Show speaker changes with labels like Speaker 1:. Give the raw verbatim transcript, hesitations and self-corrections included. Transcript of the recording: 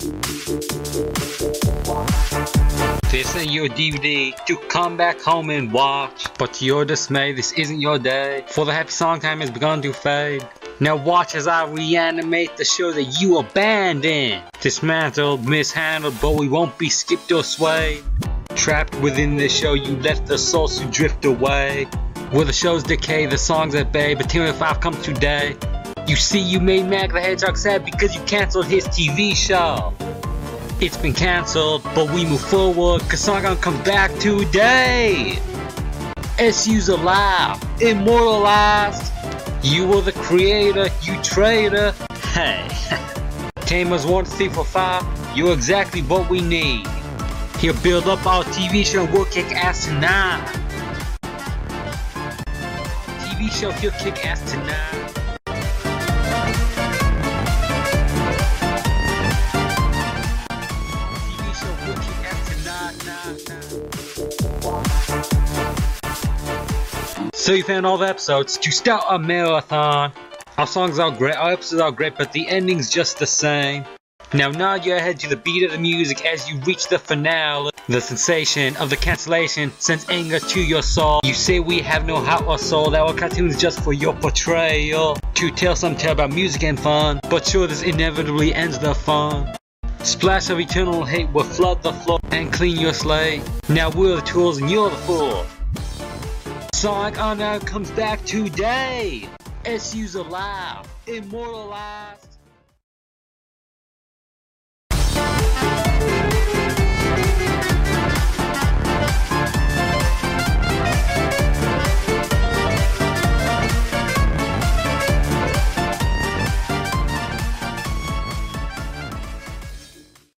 Speaker 1: This ain't your D V D to come back home and watch, but to your dismay, this isn't your day, for the happy song time has begun to fade. Now watch as I reanimate the show that you abandoned, dismantled, mishandled, but we won't be skipped or swayed. Trapped within this show, you left the souls to drift away. Where the shows decay, the songs at bay, but T V five comes today. You see, you made Mag the Hedgehog sad because you cancelled his T V show. It's been cancelled, but we move forward, cause Sonic comes back today. S U's alive, immortalized. You were the creator, you traitor. Hey. Tamers one, three, four, five, you're exactly what we need. He'll build up our T V show and we'll kick ass tonight. T V show, he'll kick ass tonight. So you found all the episodes to start a marathon. Our songs are great, our episodes are great, but the ending's just the same. Now nod your head to the beat of the music as you reach the finale. The sensation of the cancellation sends anger to your soul. You say we have no heart or soul, that our cartoons just for your portrayal. To tell some tale about music and fun, but sure this inevitably ends the fun. Splash of eternal hate will flood the floor and clean your slate. Now we're the tools and you're the fool. Sonic on now comes back today. S U's alive, immortalized.